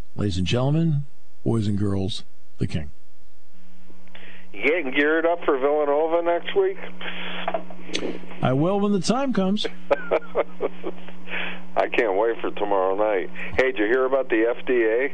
Ladies and gentlemen, boys and girls, the King. You getting geared up for Villanova next week? I will when the time comes. I can't wait for tomorrow night. Hey, did you hear about the FDA?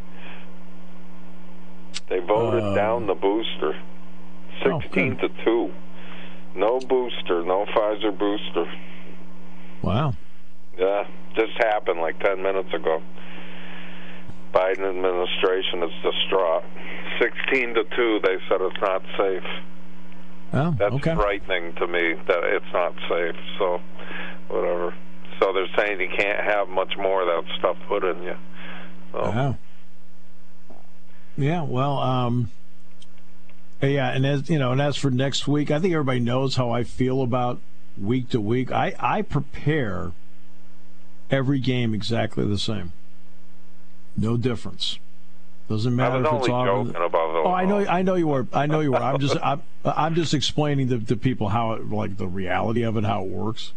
They voted down the booster, 16-2. No booster, no Pfizer booster. Wow. Yeah, just happened like 10 minutes ago. Biden administration is distraught. 16-2, they said it's not safe. Oh, That's okay. frightening to me that it's not safe. So, whatever. So they're saying you can't have much more of that stuff put in you. So. Wow. Yeah, well, yeah, and as for next week, I think everybody knows how I feel about week to week. I prepare every game exactly the same. No difference. Doesn't matter if it's joking about those. Oh, I know you were. I'm just explaining to people how it, like, the reality of it, how it works.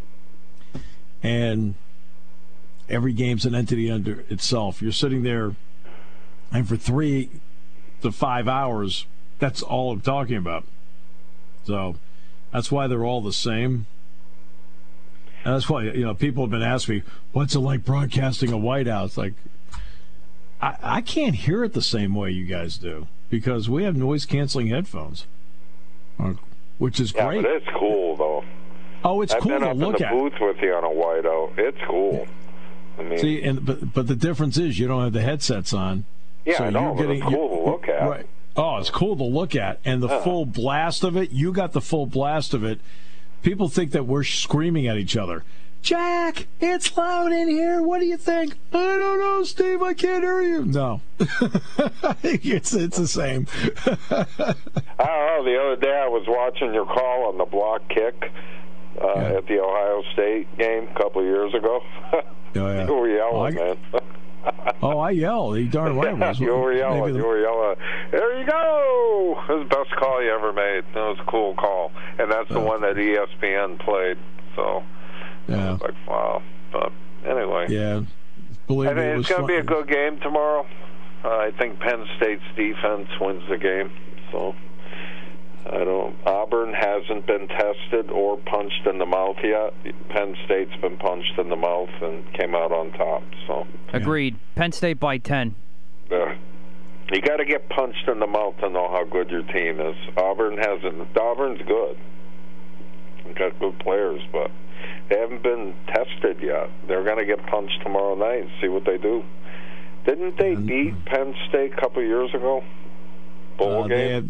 And every game's an entity unto itself. You're sitting there, and for 3 to 5 hours, that's all I'm talking about. So that's why they're all the same. And that's why, people have been asking me, what's it like broadcasting a whiteout? It's like, I can't hear it the same way you guys do because we have noise-canceling headphones, which is great. Yeah, but it's cool, though. Oh, it's cool to look at. I've been up in the booth with you on a whiteout. It's cool. I mean, see, but the difference is you don't have the headsets on. Yeah, so I know, but it's cool to look at. Right. Oh, it's cool to look at. And the full blast of it, you got the full blast of it. People think that we're screaming at each other. Jack, it's loud in here. What do you think? I don't know, Steve. I can't hear you. No. it's the same. I don't know. The other day I was watching your call on the block kick at the Ohio State game a couple of years ago. Oh, yeah. You were yelling, man. Oh, I yelled. You darn right I was. You were yelling. There you go. It was the best call you ever made. That was a cool call. And that's the one that ESPN played. So, yeah. I was like, wow. But anyway. Yeah. I think it's going to be a good game tomorrow. I think Penn State's defense wins the game. So, Auburn hasn't been tested or punched in the mouth yet. Penn State's been punched in the mouth and came out on top. So agreed. Penn State by 10. You got to get punched in the mouth to know how good your team is. Auburn hasn't. Auburn's good. They've got good players, but they haven't been tested yet. They're going to get punched tomorrow night and see what they do. Didn't they beat Penn State a couple of years ago? Bowl game?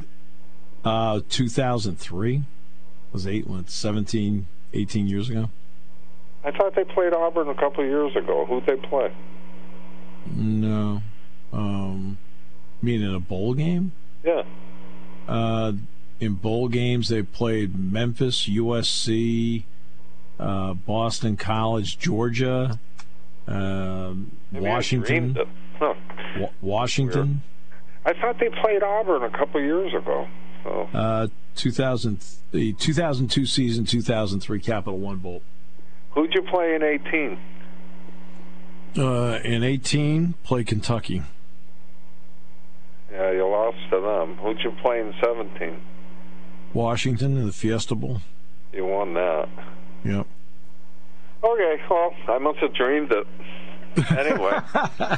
2003 was 18 years ago. I thought they played Auburn a couple of years ago. Who'd they play? No. Mean in a bowl game? Yeah. In bowl games, they played Memphis, USC, Boston College, Georgia, Washington. Washington. Weird. I thought they played Auburn a couple of years ago. So. The 2002 season, 2003 Capital One Bowl. Who'd you play in 18? In 18, played Kentucky. Yeah, you lost to them. Who'd you play in 17? Washington in the Fiesta Bowl. You won that. Yep. Okay, well, I must have dreamed it. Anyway, when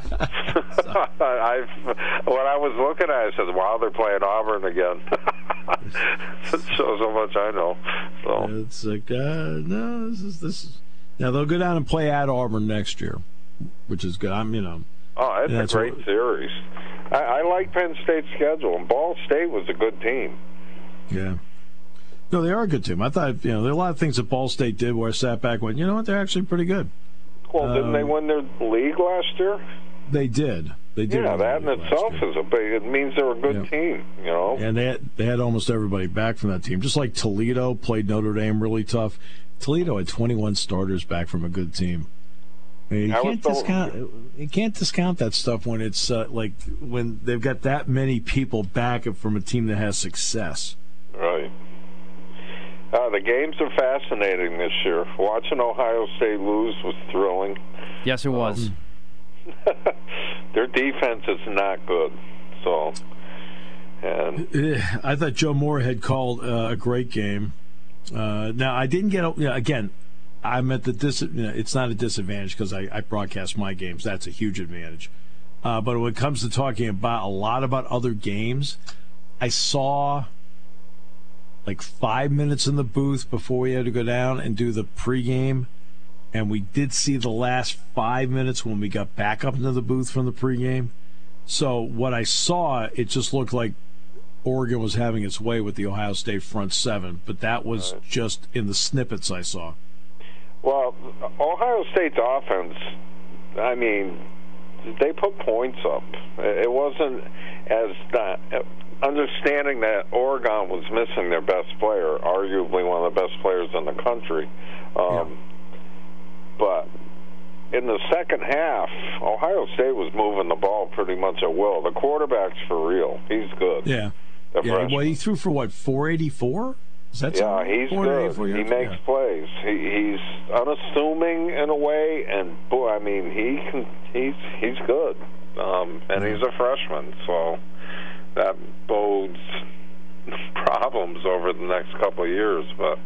I was looking at it, I said, wow, they're playing Auburn again. It shows how much I know. So it's like, no, this is. Now, they'll go down and play at Auburn next year, which is good. Oh, it's a great series. I like Penn State's schedule, and Ball State was a good team. Yeah. No, they are a good team. I thought, there are a lot of things that Ball State did where I sat back and went, you know what, they're actually pretty good. Well, didn't they win their league last year? They did. They did. Yeah, that in itself is it means they're a good team, And they had almost everybody back from that team. Just like Toledo played Notre Dame really tough. Toledo had 21 starters back from a good team. I mean, you can't discount that stuff when it's when they've got that many people back from a team that has success. Right. The games are fascinating this year. Watching Ohio State lose was thrilling. Yes, it was. their defense is not good. So, and I thought Joe Moorhead called a great game. Now, I didn't get again. I'm at the it's not a disadvantage because I broadcast my games. That's a huge advantage. But when it comes to talking about a lot about other games, I saw like 5 minutes in the booth before we had to go down and do the pregame, and we did see the last 5 minutes when we got back up into the booth from the pregame. So what I saw, it just looked like Oregon was having its way with the Ohio State front seven, but that was just in the snippets I saw. Well, Ohio State's offense, I mean, they put points up. It wasn't as understanding that Oregon was missing their best player, arguably one of the best players in the country. But in the second half, Ohio State was moving the ball pretty much at will. The quarterback's for real. He's good. Yeah. Well, he threw for, 484? Is that he's good. He makes plays. He's unassuming in a way, and boy, I mean, he's good. And he's a freshman, so that bodes problems over the next couple of years. But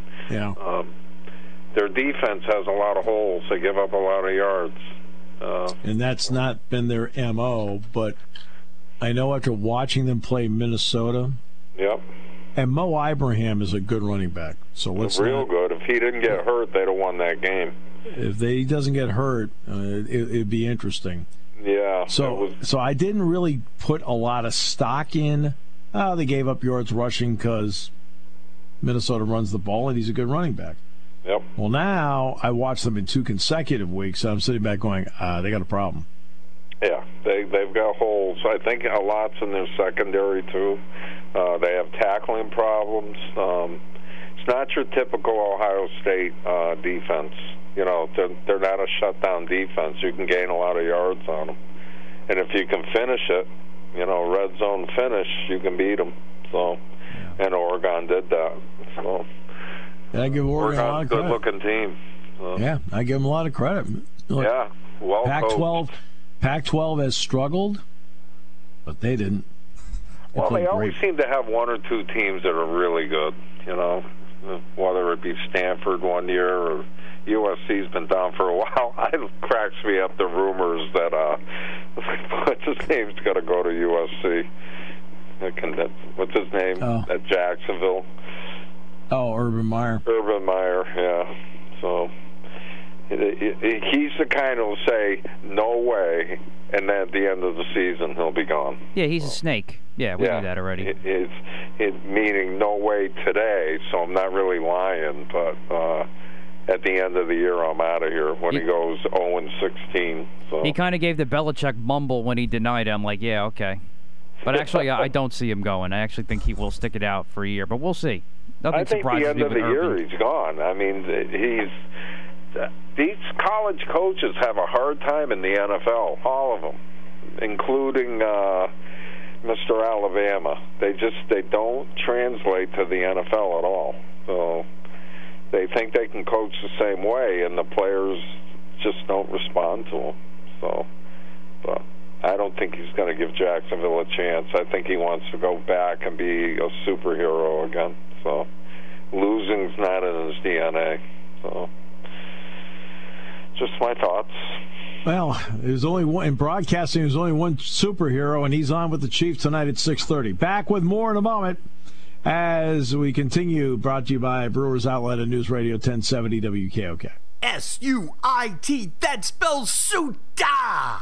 their defense has a lot of holes. They give up a lot of yards. And that's not been their MO, but I know after watching them play Minnesota. Yep. And Mo Ibrahim is a good running back. So let's real good. If he didn't get hurt, they'd have won that game. If he doesn't get hurt, it'd be interesting. Yeah. So I didn't really put a lot of stock in. They gave up yards rushing because Minnesota runs the ball, and he's a good running back. Yep. Well, now I watched them in 2 consecutive weeks, and I'm sitting back going, they got a problem. Yeah, they've got holes. I think a lot's in their secondary, too. They have tackling problems. It's not your typical Ohio State defense. You know, they're not a shutdown defense. You can gain a lot of yards on them. And if you can finish it, red zone finish, you can beat them. So, and Oregon did that. So, I give Oregon a lot of credit. Good-looking team. So. Yeah, I give them a lot of credit. Look, well Pac-12 has struggled, but they didn't. They always seem to have 1 or 2 teams that are really good, whether it be Stanford one year or USC's been down for a while. It cracks me up the rumors that what's his name's got to go to USC. What's his name at Jacksonville? Oh, Urban Meyer. Yeah. So he's the kind who'll say, no way, and then at the end of the season, he'll be gone. Yeah, he's a snake. Yeah, we knew that already. It's meaning no way today, so I'm not really lying, but at the end of the year, I'm out of here when he goes 0-16. So. He kind of gave the Belichick mumble when he denied it. I'm like, yeah, okay. But actually, I don't see him going. I actually think he will stick it out for a year, but we'll see. I think the end of the year he's gone. I mean, these college coaches have a hard time in the NFL, all of them, including Mr. Alabama. They don't translate to the NFL at all. So they think they can coach the same way, and the players just don't respond to them. So, but I don't think he's going to give Jacksonville a chance. I think he wants to go back and be a superhero again. So losing's not in his DNA. So just my thoughts. Well, there's only one in broadcasting. There's only one superhero, and he's on with the Chiefs tonight at 6:30. Back with more in a moment as we continue. Brought to you by Brewers Outlet and News Radio 1070 WKOK. SUIT. That spells SUTA.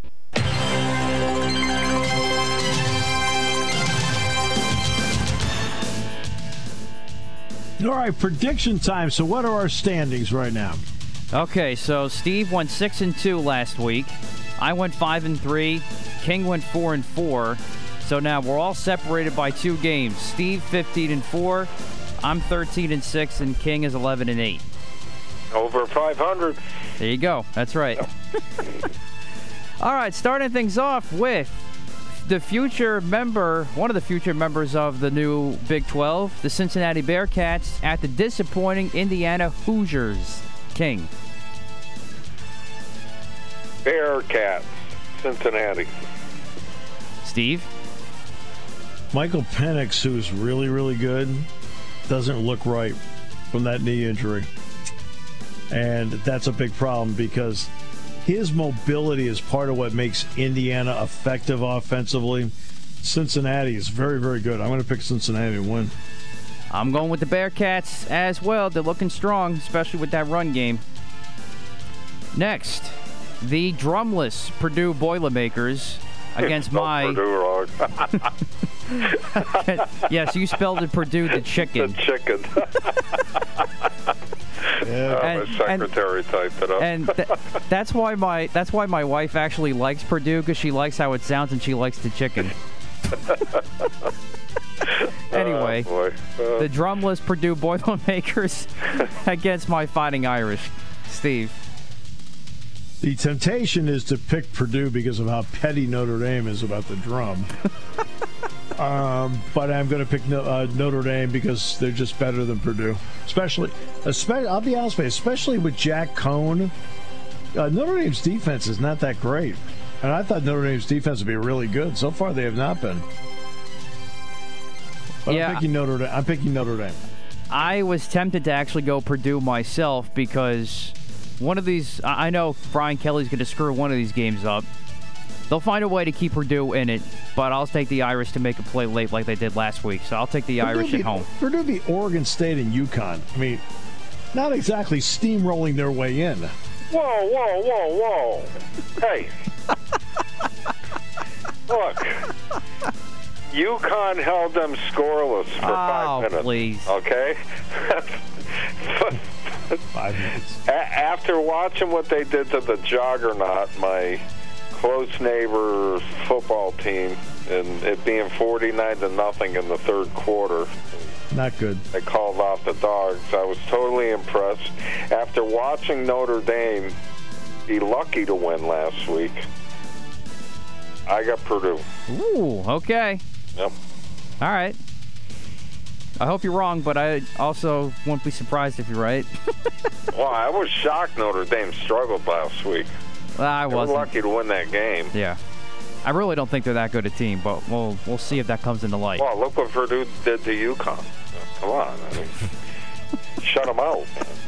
All right, prediction time. So what are our standings right now? Okay, so Steve went 6-2 last week. I went 5-3. King went 4-4. So now we're all separated by 2 games. Steve 15-4. I'm 13-6, and King is 11-8. Over 500. There you go. That's right. All right, starting things off with the future member, one of the future members of the new Big 12, the Cincinnati Bearcats, at the disappointing Indiana Hoosiers. King. Bearcats. Cincinnati. Steve? Michael Penix, who's really, really good, doesn't look right from that knee injury. And that's a big problem because his mobility is part of what makes Indiana effective offensively. Cincinnati is very, very good. I'm going to pick Cincinnati to win. I'm going with the Bearcats as well. They're looking strong, especially with that run game. Next, the drumless Purdue Boilermakers against my... Purdue wrong. Yes, you spelled it Purdue the chicken. The chicken. Yeah. My secretary typed it up. And that's why my wife actually likes Purdue, because she likes how it sounds and she likes the chicken. Anyway, the drumless Purdue Boilermakers against my Fighting Irish. Steve. The temptation is to pick Purdue because of how petty Notre Dame is about the drum. But I'm going to pick Notre Dame because they're just better than Purdue. Especially, I'll be honest with you, especially with Jack Cohn. Notre Dame's defense is not that great. And I thought Notre Dame's defense would be really good. So far, they have not been. But Yeah. I'm picking Notre Dame. I was tempted to actually go Purdue myself because one of these, I know Brian Kelly's going to screw one of these games up. They'll find a way to keep Purdue in it, but I'll take the Irish to make a play late like they did last week. So I'll take the Irish at home. Purdue beat Oregon State and UConn. I mean, not exactly steamrolling their way in. Whoa. Hey. Look. UConn held them scoreless for 5 minutes. Please. Okay? 5 minutes. After watching what they did to the Juggernaut, my close neighbor football team, and it being 49-0 in the third quarter, Not good. they called off the Dogs. I was totally impressed. After watching Notre Dame be lucky to win last week, I got Purdue. Ooh, okay. Yep. All right. I hope you're wrong, but I also won't be surprised if you're right. Well, I was shocked Notre Dame struggled last week. I They were wasn't. lucky to win that game. Yeah. I really don't think they're that good a team, but we'll see if that comes into light. Well, look what Purdue did to UConn. Come on. I mean, shut them out.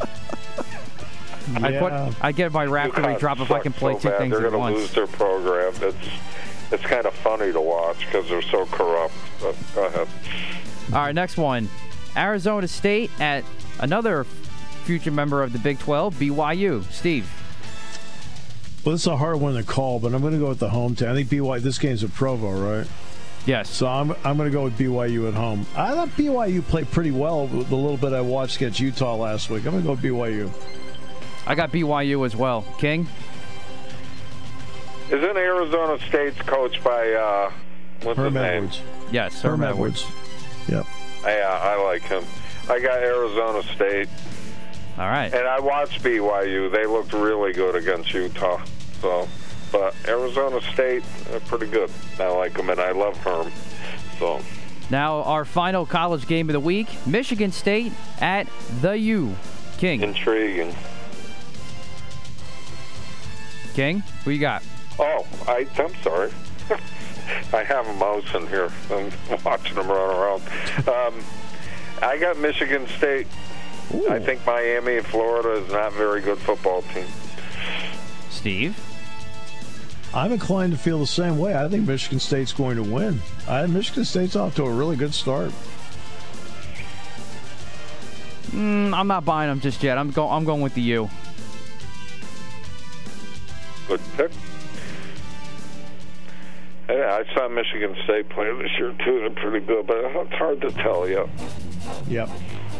I get my Raptor UConn drop if I can sucks play so two bad. things They're at going to once. lose their program. It's kind of funny to watch because they're so corrupt. But go ahead. All right, next one. Arizona State at another future member of the Big 12, BYU. Steve. Well, this is a hard one to call, but I'm going to go with the home team. I think BYU. This game's at Provo, right? Yes. So I'm going to go with BYU at home. I thought BYU played pretty well with the little bit I watched against Utah last week. I'm going to go with BYU. I got BYU as well. King? Isn't Arizona State's coached by, what's his Herm name? Edwards. Yes, Herm Edwards. Yep. Yeah, I like him. I got Arizona State. All right. And I watched BYU. They looked really good against Utah. But Arizona State, they're pretty good. I like them, and I love Herm. So Now, our final college game of the week, Michigan State at the U. King. intriguing. King, who you got? Oh, I'm sorry. I have a mouse in here. I'm watching them run around. I got Michigan State. Ooh. I think Miami and Florida is not a very good football team. Steve? I'm inclined to feel the same way. I think Michigan State's going to win. Michigan State's off to a really good start. I'm not buying them just yet. I'm going with the U. Good pick. Yeah, I saw Michigan State play this year, too. They're pretty good, but it's hard to tell yet. Yep.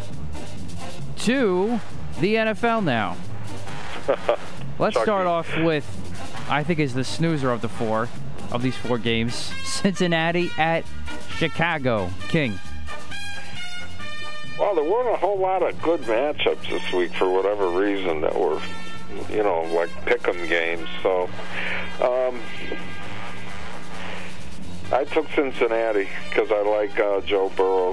To the NFL now. Let's Chucky. start off with, I think is the snoozer of these four games. Cincinnati at Chicago. King. Well, there weren't a whole lot of good matchups this week for whatever reason that were, like pick'em games. So, I took Cincinnati because I like Joe Burrows.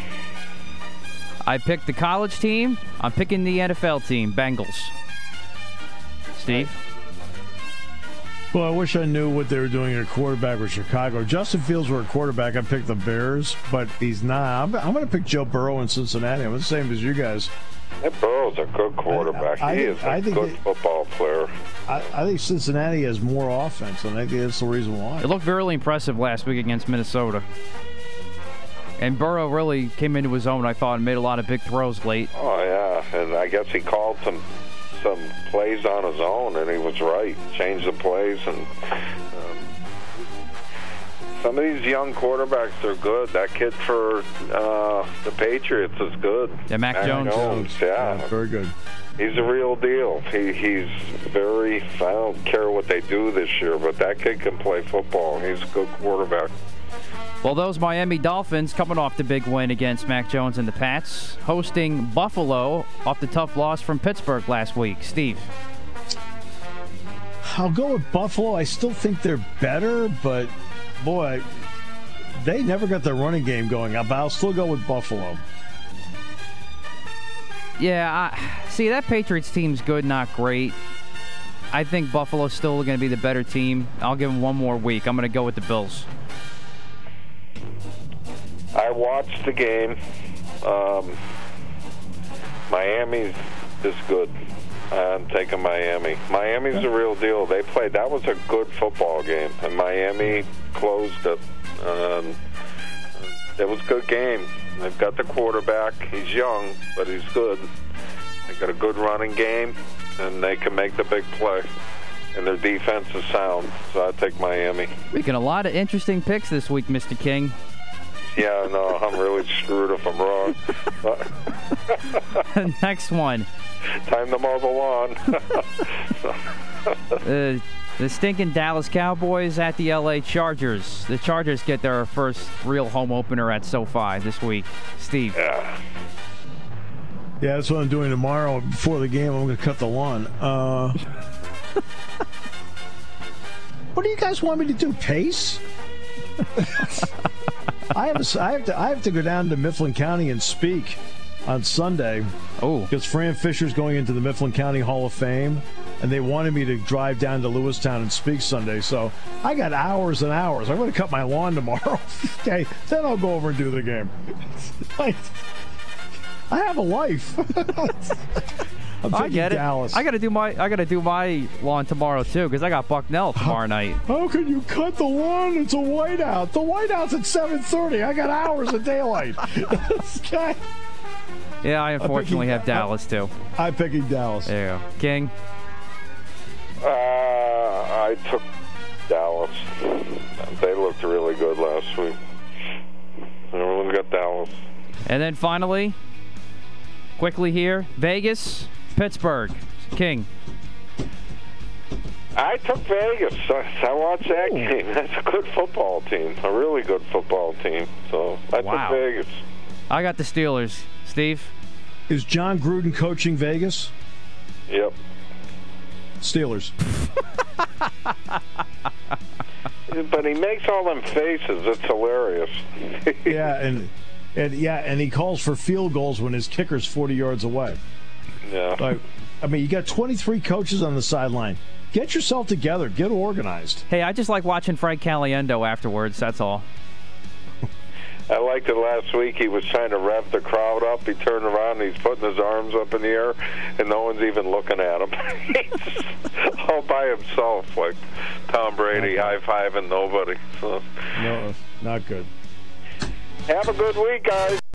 I picked the college team. I'm picking the NFL team, Bengals. Steve? Well, I wish I knew what they were doing at quarterback with Chicago. Justin Fields were a quarterback. I picked the Bears, but he's not. I'm going to pick Joe Burrow in Cincinnati. I'm the same as you guys. That Burrow's a good quarterback. He is a good football player. I think Cincinnati has more offense, and I think that's the reason why. It looked really impressive last week against Minnesota. And Burrow really came into his own, I thought, and made a lot of big throws late. Oh, yeah. And I guess he called some plays on his own, and he was right. Changed the plays, and some of these young quarterbacks are good. That kid for the Patriots is good. Yeah, Mac Jones. Yeah, very good. He's a real deal. He's very. I don't care what they do this year, but that kid can play football. He's a good quarterback. Well, those Miami Dolphins coming off the big win against Mac Jones and the Pats, hosting Buffalo off the tough loss from Pittsburgh last week. Steve? I'll go with Buffalo. I still think they're better, but, boy, they never got their running game going. But I'll still go with Buffalo. Yeah, see, that Patriots team's good, not great. I think Buffalo's still going to be the better team. I'll give them one more week. I'm going to go with the Bills. I watched the game. Miami is good. I'm taking Miami. Miami's the real deal. They played. That was a good football game, and Miami closed it. It was a good game. They've got the quarterback. He's young, but he's good. They've got a good running game, and they can make the big play. And their defense is sound, so I take Miami. Making a lot of interesting picks this week, Mr. King. Yeah, no, I'm really screwed if I'm wrong. Next one. Time to mow the lawn. The stinking Dallas Cowboys at the L.A. Chargers. The Chargers get their first real home opener at SoFi this week. Steve. Yeah, that's what I'm doing tomorrow. Before the game, I'm going to cut the lawn. What do you guys want me to do? Pace? I have to go down to Mifflin County and speak on Sunday. Oh, because Fran Fisher's going into the Mifflin County Hall of Fame, and they wanted me to drive down to Lewistown and speak Sunday. So I got hours and hours. I'm going to cut my lawn tomorrow. Okay, then I'll go over and do the game. I have a life. I get it. Dallas. I got to do my lawn tomorrow too, because I got Bucknell tomorrow night. How can you cut the lawn? It's a whiteout. The whiteout's at 7:30. I got hours of daylight. Okay. Yeah, I unfortunately have Dallas too. I'm picking Dallas. There you go. King? I took Dallas. They looked really good last week. Everyone's got Dallas. And then finally, quickly here, Vegas, Pittsburgh. King? I took Vegas. I watched that game. That's a good football team. A really good football team. So I took Vegas. I got the Steelers. Steve? Is John Gruden coaching Vegas? Yep. Steelers. But he makes all them faces. It's hilarious. And he calls for field goals when his kicker's 40 yards away. Yeah. I mean, you got 23 coaches on the sideline. Get yourself together. Get organized. Hey, I just like watching Frank Caliendo afterwards. That's all. I liked it last week. He was trying to rev the crowd up. He turned around and he's putting his arms up in the air, and no one's even looking at him. He's all by himself, like Tom Brady, high-fiving nobody. So. No, not good. Have a good week, guys.